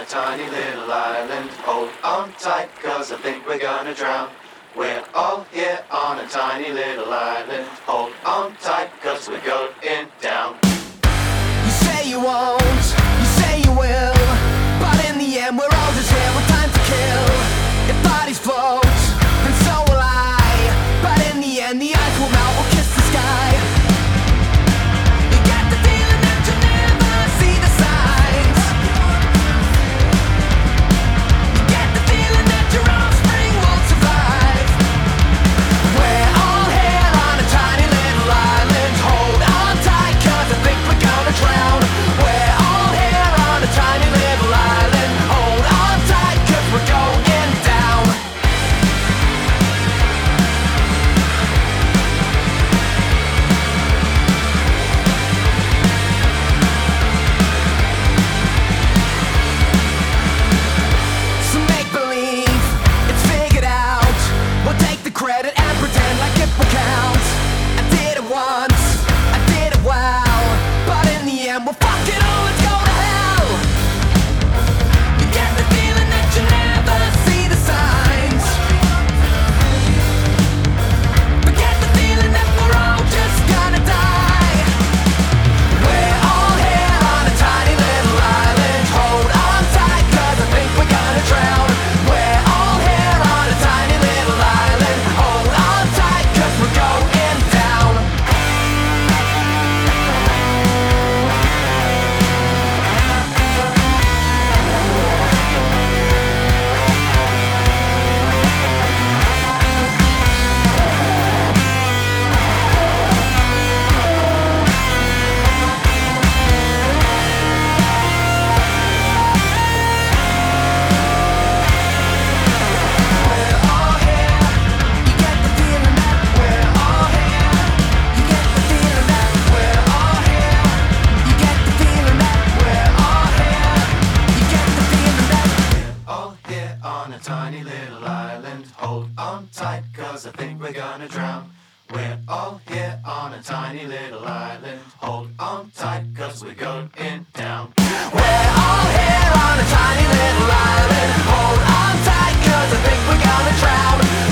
tiny little island. Hold on tight, cause I think we're gonna drown. We're all here on a tiny little island. Hold on tight, cause we're going down. You say you won't, you say you will, but in the end we're all just here with time to kill. If bodies float, then so will I, but in the end the ice will melt, we'll kiss the sky. You get the feeling that you never see the signs. You get the feeling that your offspring won't survive. We're all here on a tiny little island. Hold on tight, cause I think we're gonna drown. We're all here on a tiny little island. Hold on tight, cause we're going down. So make believe it's figured out. We'll take the credit and pretend like it will count. I did it once, I did it well, but in the end we'll fuck it all, let's go to hell. You get the feeling that you never see the signs. But get the feeling that we're all just gonna die. We're all here on a tiny little island. Hold on tight, cause I think we're gonna drown. We're all here on a tiny little island. Hold on tight, cause we're going down. We're all here. You get the feeling that we're all here. You get the feeling that we're all here. You get the feeling that we're all here. You get the feeling that We're all here on a tiny little island. Hold on tight, cause I think we're gonna drown. We're all here on a tiny little island. Hold on tight, cause we're going down. we're all here on a tiny little island. Hold on tight, cause I think we're gonna drown.